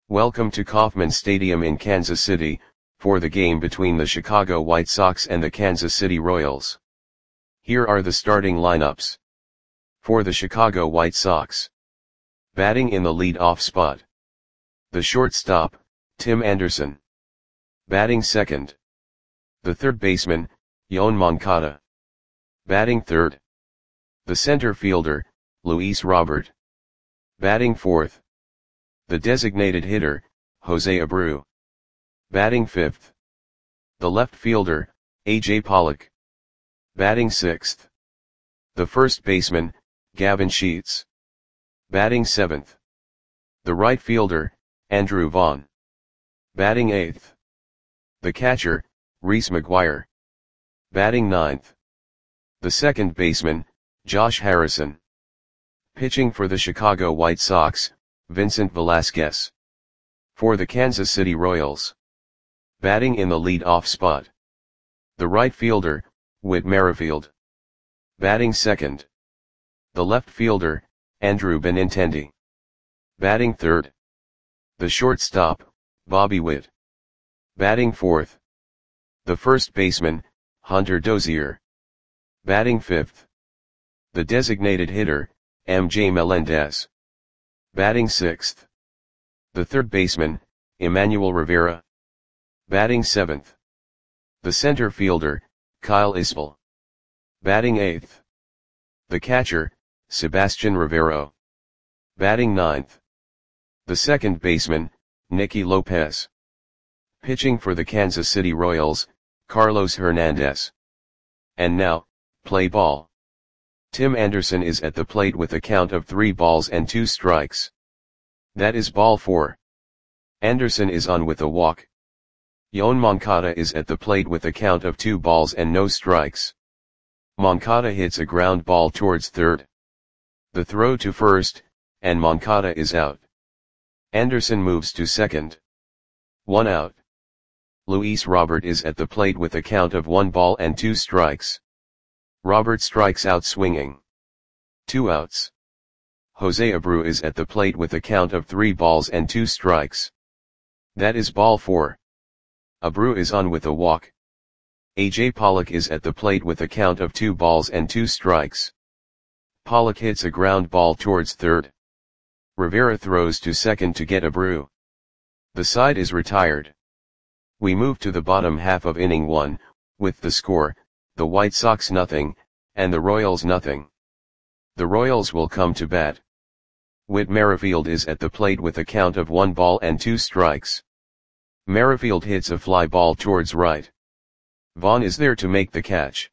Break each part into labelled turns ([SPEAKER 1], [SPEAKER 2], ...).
[SPEAKER 1] Welcome to Kauffman Stadium in Kansas City, for the game between the Chicago White Sox and the Kansas City Royals. Here are the starting lineups. For the Chicago White Sox. Batting in the lead-off spot. The shortstop, Tim Anderson. Batting second. The third baseman, Yoan Moncada. Batting third. The center fielder, Luis Robert. Batting fourth. The designated hitter, Jose Abreu. Batting fifth. The left fielder, A.J. Pollock. Batting sixth. The first baseman, Gavin Sheets. Batting seventh. The right fielder, Andrew Vaughn. Batting eighth. The catcher, Reese McGuire. Batting ninth. The second baseman, Josh Harrison. Pitching for the Chicago White Sox, Vincent Velasquez. For the Kansas City Royals. Batting in the lead-off spot. The right fielder, Whit Merrifield. Batting second. The left fielder, Andrew Benintendi. Batting third. The shortstop, Bobby Witt. Batting fourth. The first baseman, Hunter Dozier. Batting fifth. The designated hitter, M.J. Melendez. Batting sixth. The third baseman, Emmanuel Rivera. Batting seventh. The center fielder, Kyle Isbell. Batting eighth. The catcher, Sebastian Rivero. Batting ninth. The second baseman, Nicky Lopez. Pitching for the Kansas City Royals, Carlos Hernandez. And now, play ball. Tim Anderson is at the plate with a count of 3 balls and 2 strikes. That is ball 4. Anderson is on with a walk. Yoan Moncada is at the plate with a count of 2 balls and no strikes. Moncada hits a ground ball towards third. The throw to first, and Moncada is out. Anderson moves to second. 1 out. Luis Robert is at the plate with a count of 1 ball and 2 strikes. Robert strikes out swinging. 2 outs. Jose Abreu is at the plate with a count of 3 balls and 2 strikes. That is ball 4. Abreu is on with a walk. A.J. Pollock is at the plate with a count of 2 balls and 2 strikes. Pollock hits a ground ball towards third. Rivera throws to second to get Abreu. The side is retired. We move to the bottom half of inning 1, with the score, the White Sox 0, and the Royals 0. The Royals will come to bat. Whit Merrifield is at the plate with a count of 1 ball and 2 strikes. Merrifield hits a fly ball towards right. Vaughn is there to make the catch.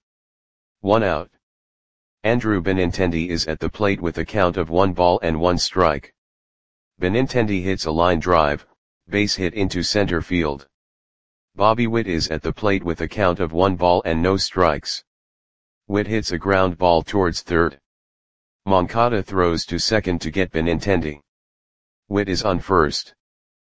[SPEAKER 1] 1 out. Andrew Benintendi is at the plate with a count of 1 ball and 1 strike. Benintendi hits a line drive, base hit into center field. Bobby Witt is at the plate with a count of 1 ball and no strikes. Witt hits a ground ball towards third. Moncada throws to second to get Benintendi. Witt is on first.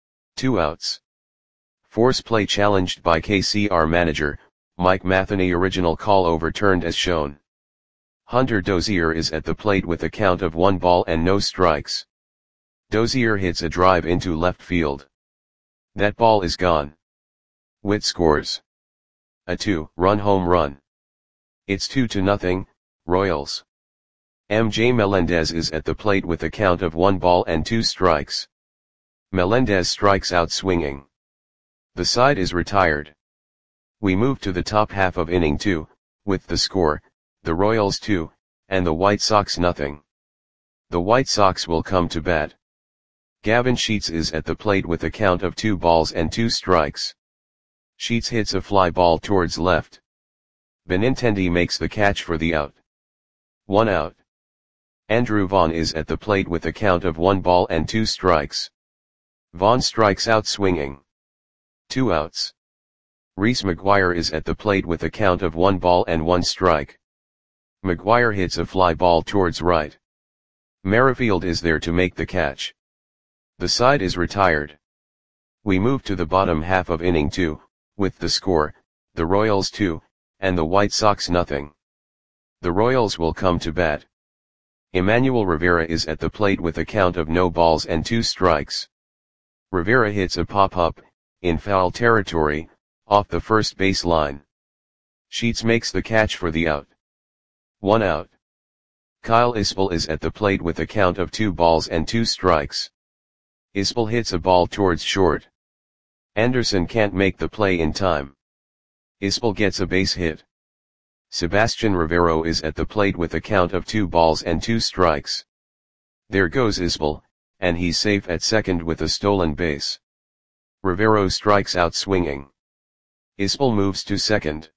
[SPEAKER 1] 2 outs. Force play challenged by KCR manager, Mike Matheny. Original call overturned as shown. Hunter Dozier is at the plate with a count of 1 ball and no strikes. Dozier hits a drive into left field. That ball is gone. Witt scores a 2-run home run. It's 2-0, Royals. M.J. Melendez is at the plate with a count of 1 ball and 2 strikes. Melendez strikes out swinging. The side is retired. We move to the top half of inning 2, with the score, the Royals 2, and the White Sox 0. The White Sox will come to bat. Gavin Sheets is at the plate with a count of 2 balls and 2 strikes. Sheets hits a fly ball towards left. Benintendi makes the catch for the out. 1 out. Andrew Vaughn is at the plate with a count of 1 ball and 2 strikes. Vaughn strikes out swinging. 2 outs. Reese McGuire is at the plate with a count of 1 ball and 1 strike. McGuire hits a fly ball towards right. Merrifield is there to make the catch. The side is retired. We move to the bottom half of inning 2, with the score, the Royals 2, and the White Sox 0. The Royals will come to bat. Emmanuel Rivera is at the plate with a count of no balls and 2 strikes. Rivera hits a pop-up, in foul territory, off the first base line. Sheets makes the catch for the out. 1 out. Kyle Isbell is at the plate with a count of 2 balls and 2 strikes. Isbell hits a ball towards short. Anderson can't make the play in time. Isbell gets a base hit. Sebastian Rivero is at the plate with a count of 2 balls and 2 strikes. There goes Isbell, and he's safe at second with a stolen base. Rivero strikes out swinging. Isbell moves to second.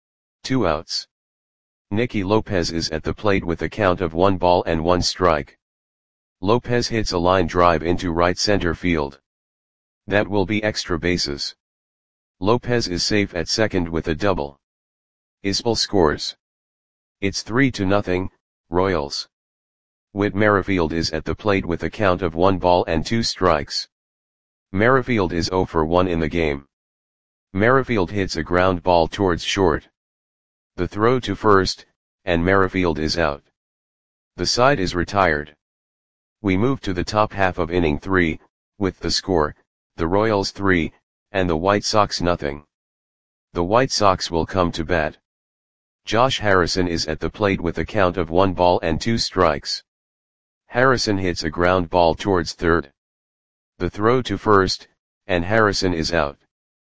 [SPEAKER 1] 2 outs. Nicky Lopez is at the plate with a count of 1 ball and 1 strike. Lopez hits a line drive into right center field. That will be extra bases. Lopez is safe at second with a double. Isbell scores. It's 3-0, Royals. Whit Merrifield is at the plate with a count of 1 ball and 2 strikes. Merrifield is 0 for 1 in the game. Merrifield hits a ground ball towards short. The throw to first, and Merrifield is out. The side is retired. We move to the top half of inning 3, with the score, the Royals 3, and the White Sox nothing. The White Sox will come to bat. Josh Harrison is at the plate with a count of 1 ball and 2 strikes. Harrison hits a ground ball towards third. The throw to first, and Harrison is out.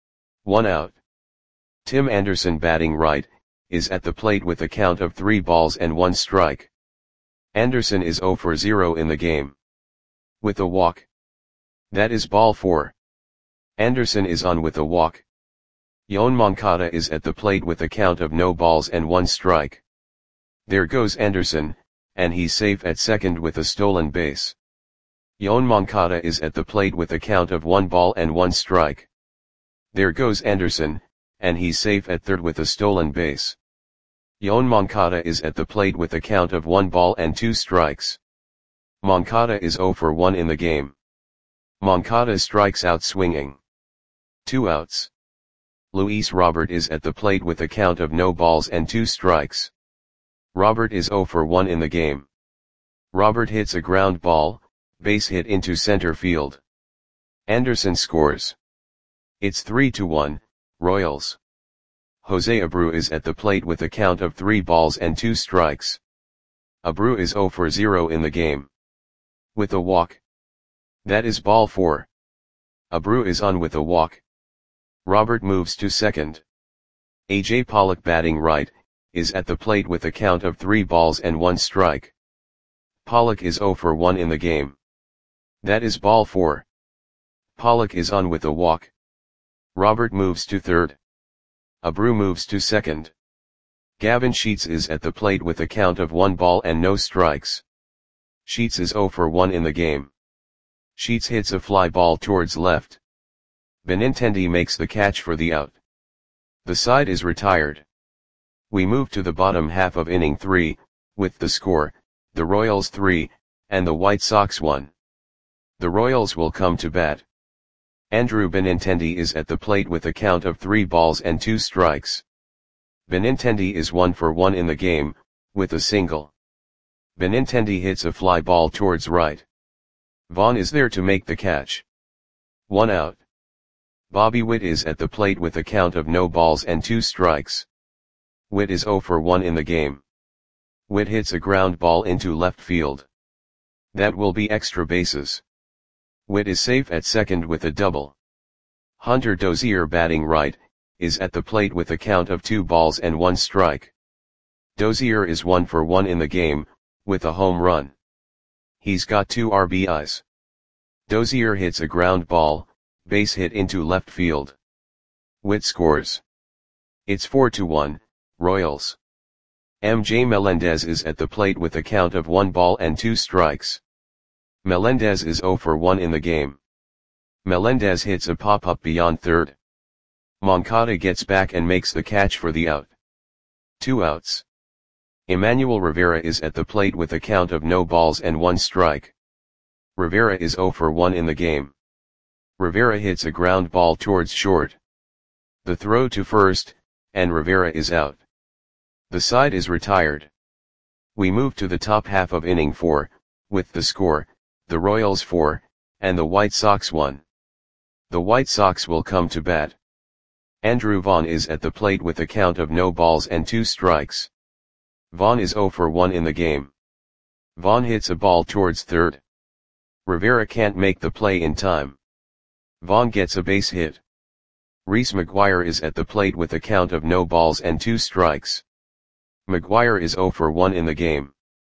[SPEAKER 1] 1 out. Tim Anderson, batting right, is at the plate with a count of 3 balls and 1 strike. Anderson is 0 for 0 in the game. With a walk. That is ball 4. Anderson is on with a walk. Yoan Moncada is at the plate with a count of no balls and 1 strike. There goes Anderson, and he's safe at second with a stolen base. Yoan Moncada is at the plate with a count of 1 ball and 1 strike. There goes Anderson, and he's safe at third with a stolen base. Yoan Moncada is at the plate with a count of 1 ball and 2 strikes. Moncada is 0 for 1 in the game. Moncada strikes out swinging. 2 outs. Luis Robert is at the plate with a count of no balls and 2 strikes. Robert is 0 for 1 in the game. Robert hits a ground ball, base hit into center field. Anderson scores. It's 3-1, Royals. Jose Abreu is at the plate with a count of 3 balls and 2 strikes. Abreu is 0 for 0 in the game. With a walk. That is ball 4. Abreu is on with a walk. Robert moves to second. A.J. Pollock, batting right, is at the plate with a count of 3 balls and 1 strike. Pollock is 0 for 1 in the game. That is ball 4. Pollock is on with a walk. Robert moves to third. Abreu moves to second. Gavin Sheets is at the plate with a count of 1 ball and no strikes. Sheets is 0 for 1 in the game. Sheets hits a fly ball towards left. Benintendi makes the catch for the out. The side is retired. We move to the bottom half of inning 3, with the score, the Royals 3, and the White Sox 1. The Royals will come to bat. Andrew Benintendi is at the plate with a count of 3 balls and 2 strikes. Benintendi is 1 for 1 in the game, with a single. Benintendi hits a fly ball towards right. Vaughn is there to make the catch. 1 out. Bobby Witt is at the plate with a count of no balls and 2 strikes. Witt is 0 for 1 in the game. Witt hits a ground ball into left field. That will be extra bases. Witt is safe at second with a double. Hunter Dozier, batting right, is at the plate with a count of 2 balls and 1 strike. Dozier is 1 for 1 in the game, with a home run. He's got 2 RBIs. Dozier hits a ground ball, base hit into left field. Witt scores. It's 4-1, Royals. M.J. Melendez is at the plate with a count of 1 ball and 2 strikes. Melendez is 0 for 1 in the game. Melendez hits a pop-up beyond third. Moncada gets back and makes the catch for the out. 2 outs. Emmanuel Rivera is at the plate with a count of no balls and 1 strike. Rivera is 0 for 1 in the game. Rivera hits a ground ball towards short. The throw to first, and Rivera is out. The side is retired. We move to the top half of inning 4, with the score, the Royals 4, and the White Sox 1. The White Sox will come to bat. Andrew Vaughn is at the plate with a count of no balls and 2 strikes. Vaughn is 0 for 1 in the game. Vaughn hits a ball towards third. Rivera can't make the play in time. Vaughn gets a base hit. Reese McGuire is at the plate with a count of no balls and 2 strikes. McGuire is 0 for 1 in the game.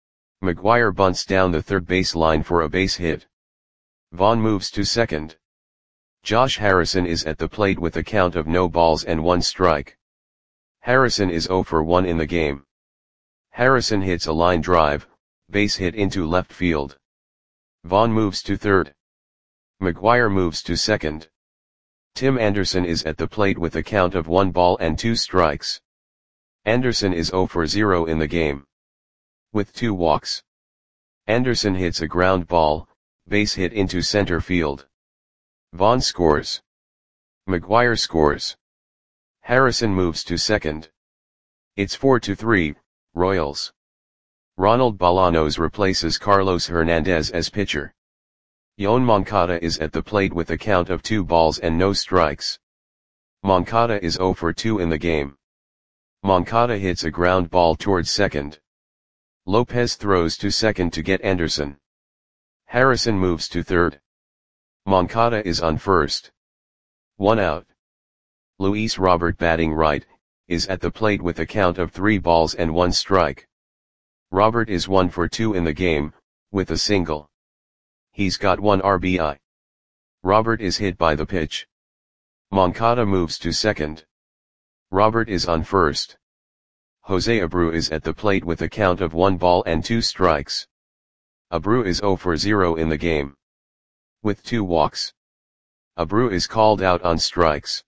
[SPEAKER 1] McGuire bunts down the third base line for a base hit. Vaughn moves to second. Josh Harrison is at the plate with a count of no balls and 1 strike. Harrison is 0 for 1 in the game. Harrison hits a line drive, base hit into left field. Vaughn moves to third. McGuire moves to second. Tim Anderson is at the plate with a count of 1 ball and 2 strikes. Anderson is 0 for 0 in the game. With 2 walks. Anderson hits a ground ball, base hit into center field. Vaughn scores. McGuire scores. Harrison moves to second. It's 4-3, Royals. Ronald Bolaños replaces Carlos Hernandez as pitcher. Yoan Moncada is at the plate with a count of 2 balls and no strikes. Moncada is 0 for 2 in the game. Moncada hits a ground ball towards second. Lopez throws to second to get Anderson. Harrison moves to third. Moncada is on first. 1 out. Luis Robert, batting right, is at the plate with a count of 3 balls and 1 strike. Robert is 1 for 2 in the game, with a single. He's got 1 RBI. Robert is hit by the pitch. Moncada moves to second. Robert is on first. Jose Abreu is at the plate with a count of 1 ball and 2 strikes. Abreu is 0 for 0 in the game. With 2 walks. Abreu is called out on strikes.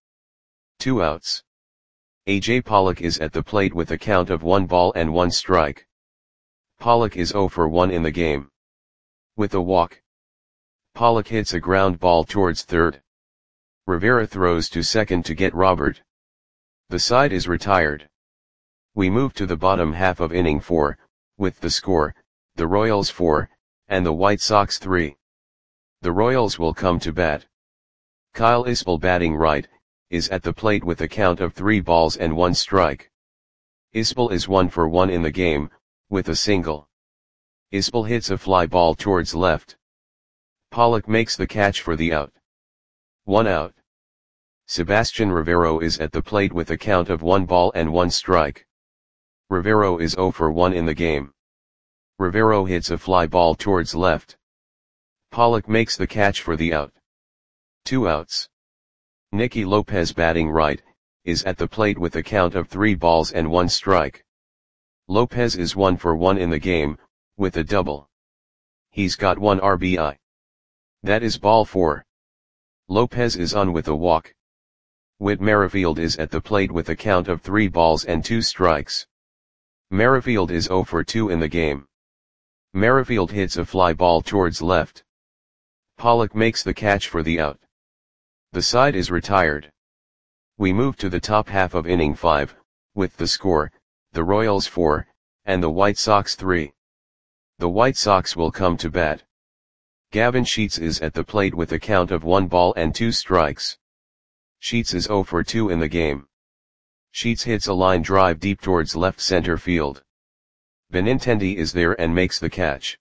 [SPEAKER 1] 2 outs. A.J. Pollock is at the plate with a count of 1 ball and 1 strike. Pollock is 0 for 1 in the game. With a walk. Pollock hits a ground ball towards third. Rivera throws to second to get Robert. The side is retired. We move to the bottom half of inning 4, with the score, the Royals 4, and the White Sox 3. The Royals will come to bat. Kyle Isbell, batting right, is at the plate with a count of 3 balls and 1 strike. Isbell is 1 for 1 in the game, with a single. Isbell hits a fly ball towards left. Pollock makes the catch for the out. 1 out. Sebastian Rivero is at the plate with a count of 1 ball and 1 strike. Rivero is 0 for 1 in the game. Rivero hits a fly ball towards left. Pollock makes the catch for the out. 2 outs. Nicky Lopez, batting right, is at the plate with a count of 3 balls and 1 strike. Lopez is 1 for 1 in the game, with a double. He's got 1 RBI. That is ball 4. Lopez is on with a walk. Whit Merrifield is at the plate with a count of 3 balls and 2 strikes. Merrifield is 0 for 2 in the game. Merrifield hits a fly ball towards left. Pollock makes the catch for the out. The side is retired. We move to the top half of inning 5, with the score, the Royals 4, and the White Sox 3. The White Sox will come to bat. Gavin Sheets is at the plate with a count of 1 ball and 2 strikes. Sheets is 0 for 2 in the game. Sheets hits a line drive deep towards left center field. Benintendi is there and makes the catch.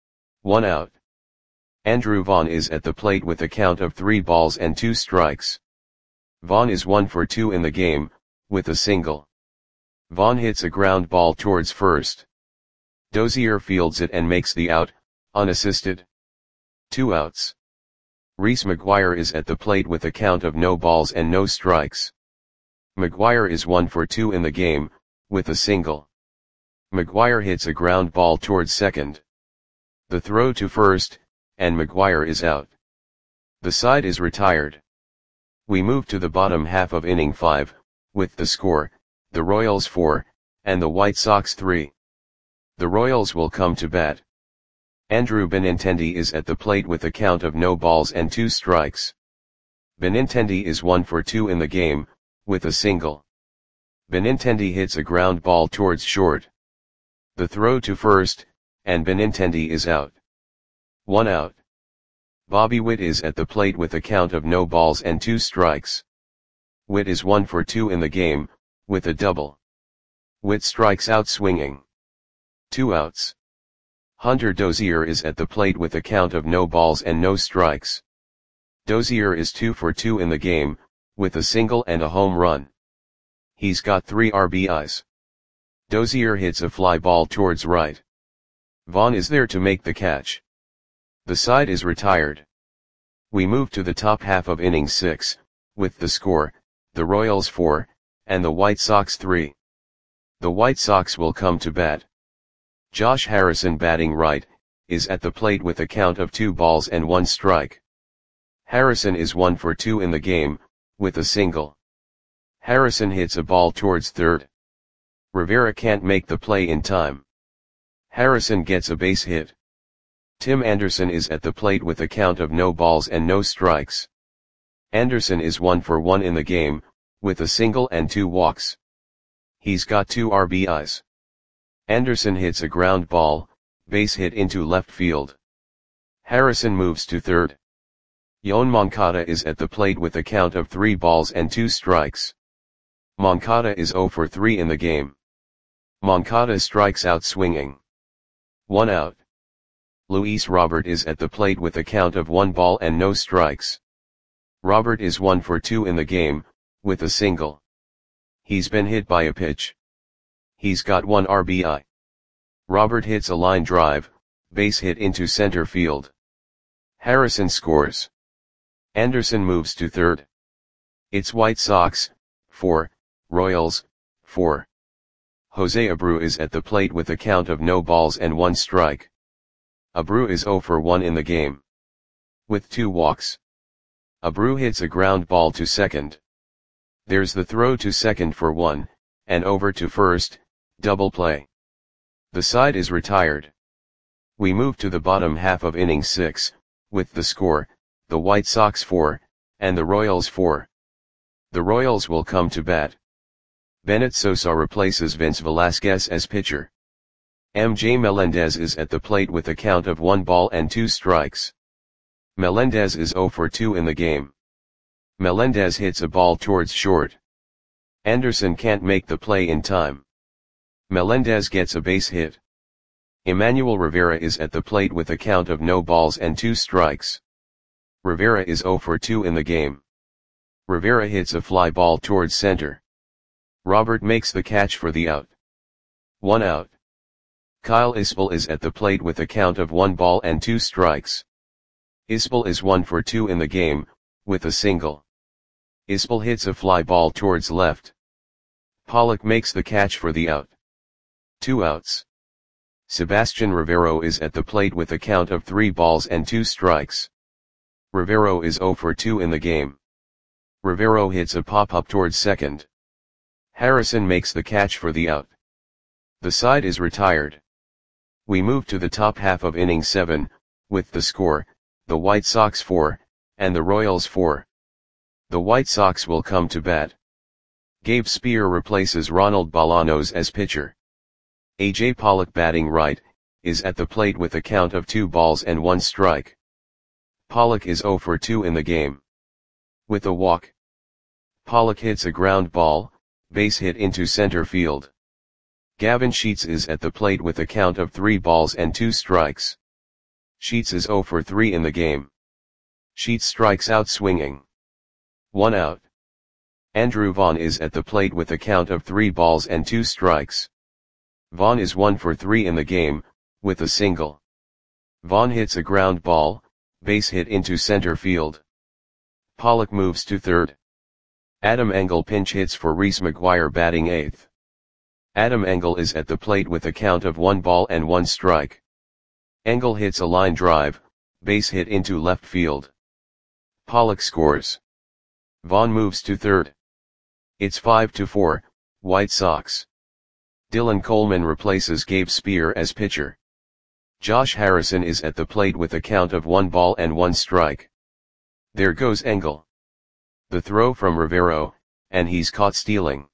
[SPEAKER 1] 1 out. Andrew Vaughn is at the plate with a count of 3 balls and 2 strikes. Vaughn is 1 for 2 in the game, with a single. Vaughn hits a ground ball towards first. Dozier fields it and makes the out, unassisted. 2 outs. Reese McGuire is at the plate with a count of no balls and no strikes. McGuire is 1 for 2 in the game, with a single. McGuire hits a ground ball towards second. The throw to first, and McGuire is out. The side is retired. We move to the bottom half of inning 5, with the score, the Royals 4, and the White Sox 3. The Royals will come to bat. Andrew Benintendi is at the plate with a count of no balls and 2 strikes. Benintendi is 1 for 2 in the game, with a single. Benintendi hits a ground ball towards short. The throw to first, and Benintendi is out. 1 out. Bobby Witt is at the plate with a count of no balls and 2 strikes. Witt is 1 for 2 in the game, with a double. Witt strikes out swinging. 2 outs. Hunter Dozier is at the plate with a count of no balls and no strikes. Dozier is 2 for 2 in the game, with a single and a home run. He's got 3 RBIs. Dozier hits a fly ball towards right. Vaughn is there to make the catch. The side is retired. We move to the top half of inning 6, with the score, the Royals 4, and the White Sox 3. The White Sox will come to bat. Josh Harrison, batting right, is at the plate with a count of 2 balls and 1 strike. Harrison is 1 for 2 in the game, with a single. Harrison hits a ball towards third. Rivera can't make the play in time. Harrison gets a base hit. Tim Anderson is at the plate with a count of no balls and no strikes. Anderson is 1 for 1 in the game, with a single and 2 walks. He's got 2 RBIs. Anderson hits a ground ball, base hit into left field. Harrison moves to third. Yoan Moncada is at the plate with a count of 3 balls and 2 strikes. Moncada is 0 for 3 in the game. Moncada strikes out swinging. 1 out. Luis Robert is at the plate with a count of 1 ball and no strikes. Robert is 1 for 2 in the game, with a single. He's been hit by a pitch. He's got 1 RBI. Robert hits a line drive, base hit into center field. Harrison scores. Anderson moves to third. It's White Sox 4, Royals 4. Jose Abreu is at the plate with a count of no balls and 1 strike. Abreu is 0 for 1 in the game, with 2 walks. Abreu hits a ground ball to second. There's the throw to second for 1, and over to first, double play. The side is retired. We move to the bottom half of inning 6, with the score, the White Sox 4, and the Royals 4. The Royals will come to bat. Bennett Sosa replaces Vince Velasquez as pitcher. MJ Melendez is at the plate with a count of 1 ball and 2 strikes. Melendez is 0 for 2 in the game. Melendez hits a ball towards short. Anderson can't make the play in time. Melendez gets a base hit. Emmanuel Rivera is at the plate with a count of no balls and 2 strikes. Rivera is 0 for 2 in the game. Rivera hits a fly ball towards center. Robert makes the catch for the out. 1 out. Kyle Isbell is at the plate with a count of 1 ball and 2 strikes. Isbell is 1 for 2 in the game, with a single. Isbell hits a fly ball towards left. Pollock makes the catch for the out. 2 outs. Sebastian Rivero is at the plate with a count of 3 balls and 2 strikes. Rivero is 0 for 2 in the game. Rivero hits a pop-up towards second. Harrison makes the catch for the out. The side is retired. We move to the top half of inning 7, with the score, the White Sox 4, and the Royals 4. The White Sox will come to bat. Gabe Spear replaces Ronald Bolaños as pitcher. A.J. Pollock, batting right, is at the plate with a count of 2 balls and 1 strike. Pollock is 0 for 2 in the game, with a walk. Pollock hits a ground ball, base hit into center field. Gavin Sheets is at the plate with a count of 3 balls and 2 strikes. Sheets is 0 for 3 in the game. Sheets strikes out swinging. 1 out. Andrew Vaughn is at the plate with a count of 3 balls and 2 strikes. Vaughn is 1 for 3 in the game, with a single. Vaughn hits a ground ball, base hit into center field. Pollock moves to third. Adam Engel pinch hits for Reese McGuire, batting 8th. Adam Engel is at the plate with a count of 1 ball and 1 strike. Engel hits a line drive, base hit into left field. Pollock scores. Vaughn moves to third. It's 5-4, White Sox. Dylan Coleman replaces Gabe Spear as pitcher. Josh Harrison is at the plate with a count of 1 ball and 1 strike. There goes Engel. The throw from Rivero, and he's caught stealing.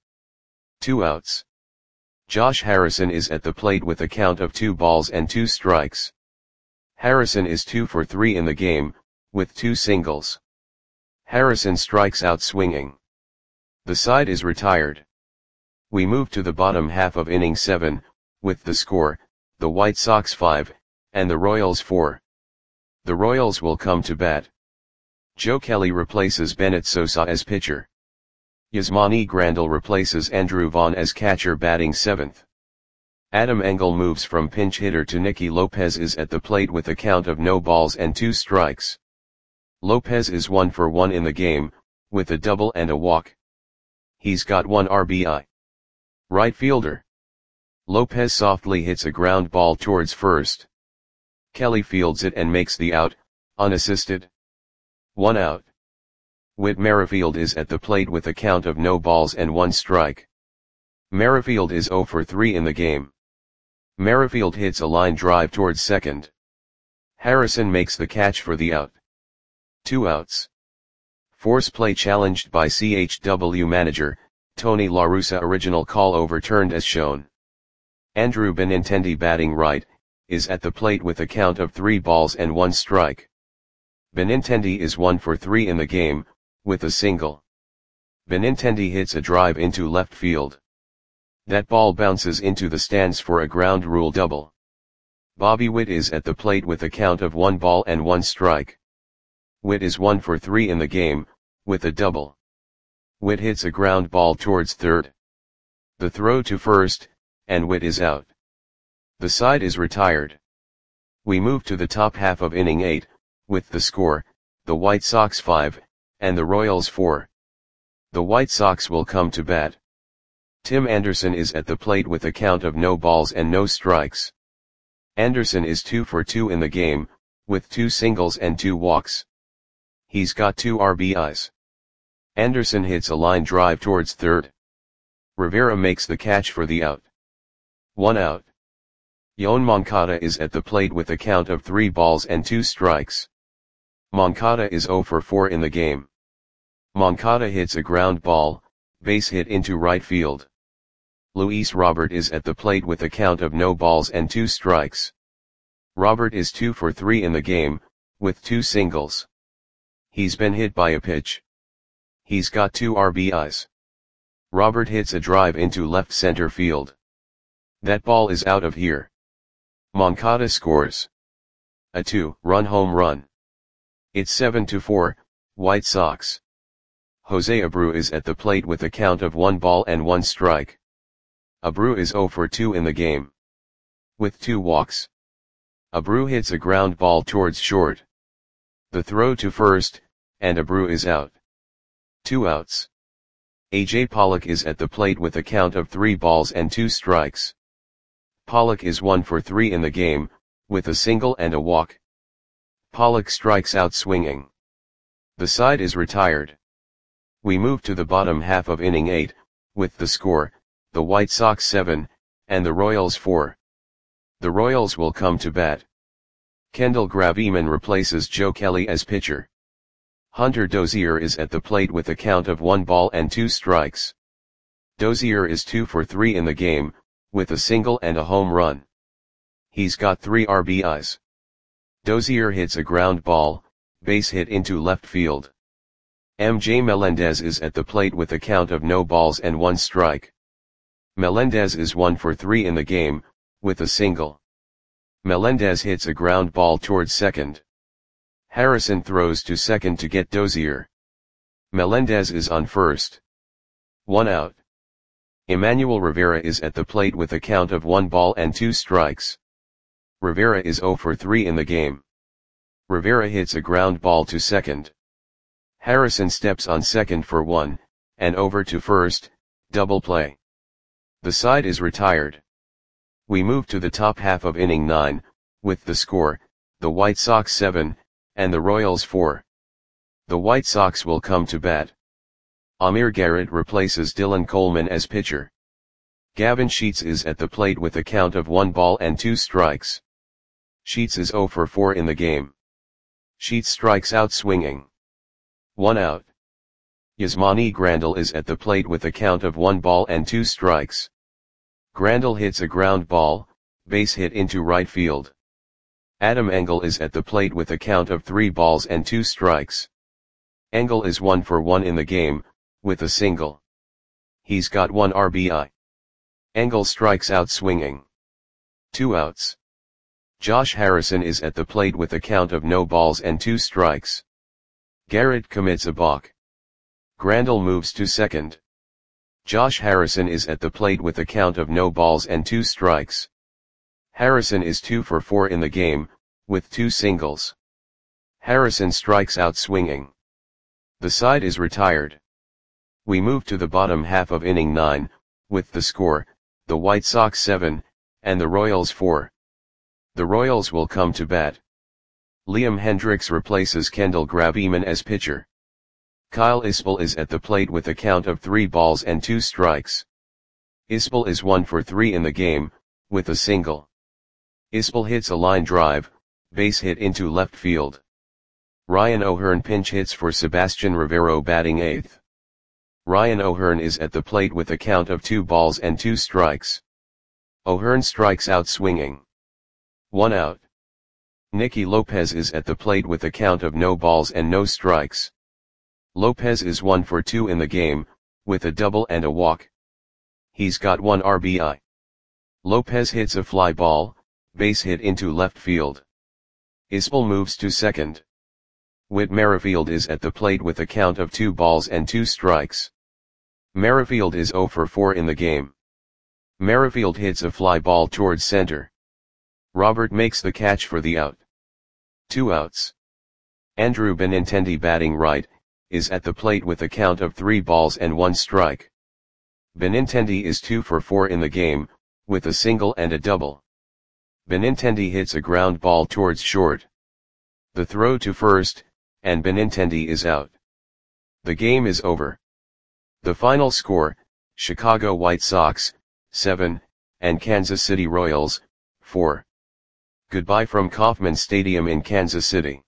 [SPEAKER 1] 2 outs. Josh Harrison is at the plate with a count of 2 balls and 2 strikes. Harrison is 2 for 3 in the game, with 2 singles. Harrison strikes out swinging. The side is retired. We move to the bottom half of inning 7, with the score, the White Sox 5, and the Royals 4. The Royals will come to bat. Joe Kelly replaces Bennett Sosa as pitcher. Yasmani Grandal replaces Andrew Vaughn as catcher batting 7th. Adam Engel moves from pinch hitter to Nicky Lopez is at the plate with a count of no balls and 2 strikes. Lopez is 1 for 1 in the game, with a double and a walk. He's got 1 RBI. Right fielder. Lopez softly hits a ground ball towards first. Kelly fields it and makes the out, unassisted. 1 out. Whit Merrifield is at the plate with a count of no balls and 1 strike. Merrifield is 0 for 3 in the game. Merrifield hits a line drive towards second. Harrison makes the catch for the out. 2 outs. Force play challenged by CHW manager, Tony La Russa. Original call overturned as shown. Andrew Benintendi batting right, is at the plate with a count of 3 balls and 1 strike. Benintendi is 1 for 3 in the game, with a single. Benintendi hits a drive into left field. That ball bounces into the stands for a ground rule double. Bobby Witt is at the plate with a count of 1 ball and 1 strike. Witt is 1 for 3 in the game, with a double. Witt hits a ground ball towards third. The throw to first, and Witt is out. The side is retired. We move to the top half of inning 8, with the score, the White Sox 5, and the Royals 4. The White Sox will come to bat. Tim Anderson is at the plate with a count of no balls and no strikes. Anderson is 2 for 2 in the game, with 2 singles and 2 walks. He's got 2 RBIs. Anderson hits a line drive towards third. Rivera makes the catch for the out. 1 out. Yoan Moncada is at the plate with a count of 3 balls and 2 strikes. Moncada is 0 for 4 in the game. Moncada hits a ground ball, base hit into right field. Luis Robert is at the plate with a count of no balls and 2 strikes. Robert is 2 for 3 in the game, with 2 singles. He's been hit by a pitch. He's got 2 RBIs. Robert hits a drive into left center field. That ball is out of here. Moncada scores a 2-run home run. It's 7-4, White Sox. Jose Abreu is at the plate with a count of 1 ball and 1 strike. Abreu is 0 for 2 in the game, with 2 walks. Abreu hits a ground ball towards short. The throw to first, and Abreu is out. 2 outs. AJ Pollock is at the plate with a count of 3 balls and 2 strikes. Pollock is 1 for 3 in the game, with a single and a walk. Pollock strikes out swinging. The side is retired. We move to the bottom half of inning 8, with the score, the White Sox 7, and the Royals 4. The Royals will come to bat. Kendall Graveman replaces Joe Kelly as pitcher. Hunter Dozier is at the plate with a count of 1 ball and 2 strikes. Dozier is 2 for 3 in the game, with a single and a home run. He's got 3 RBIs. Dozier hits a ground ball, base hit into left field. MJ Melendez is at the plate with a count of no balls and 1 strike. Melendez is 1 for 3 in the game, with a single. Melendez hits a ground ball towards second. Harrison throws to second to get Dozier. Melendez is on first. 1 out. Emmanuel Rivera is at the plate with a count of 1 ball and 2 strikes. Rivera is 0 for 3 in the game. Rivera hits a ground ball to second. Harrison steps on second for 1, and over to first, double play. The side is retired. We move to the top half of inning 9, with the score, the White Sox 7, and the Royals 4. The White Sox will come to bat. Amir Garrett replaces Dylan Coleman as pitcher. Gavin Sheets is at the plate with a count of 1 ball and 2 strikes. Sheets is 0 for 4 in the game. Sheets strikes out swinging. 1 out. Yasmani Grandal is at the plate with a count of 1 ball and 2 strikes. Grandal hits a ground ball, base hit into right field. Adam Engel is at the plate with a count of 3 balls and 2 strikes. Engel is 1 for 1 in the game, with a single. He's got 1 RBI. Engel strikes out swinging. 2 outs. Josh Harrison is at the plate with a count of no balls and 2 strikes. Garrett commits a balk. Grandal moves to second. Josh Harrison is at the plate with a count of no balls and 2 strikes. Harrison is 2 for 4 in the game, with 2 singles. Harrison strikes out swinging. The side is retired. We move to the bottom half of inning 9, with the score, the White Sox 7, and the Royals 4. The Royals will come to bat. Liam Hendriks replaces Kendall Graveman as pitcher. Kyle Isbell is at the plate with a count of 3 balls and 2 strikes. Isbell is 1 for 3 in the game, with a single. Isbell hits a line drive, base hit into left field. Ryan O'Hearn pinch hits for Sebastian Rivero batting 8th. Ryan O'Hearn is at the plate with a count of 2 balls and 2 strikes. O'Hearn strikes out swinging. 1 out. Nicky Lopez is at the plate with a count of no balls and no strikes. Lopez is 1 for 2 in the game, with a double and a walk. He's got 1 RBI. Lopez hits a fly ball, base hit into left field. Isbell moves to second. Whit Merrifield is at the plate with a count of 2 balls and 2 strikes. Merrifield is 0 for 4 in the game. Merrifield hits a fly ball towards center. Robert makes the catch for the out. 2 outs. Andrew Benintendi batting right, is at the plate with a count of 3 balls and 1 strike. Benintendi is 2 for 4 in the game, with a single and a double. Benintendi hits a ground ball towards short. The throw to first, and Benintendi is out. The game is over. The final score, Chicago White Sox, 7, and Kansas City Royals, 4. Goodbye from Kauffman Stadium in Kansas City.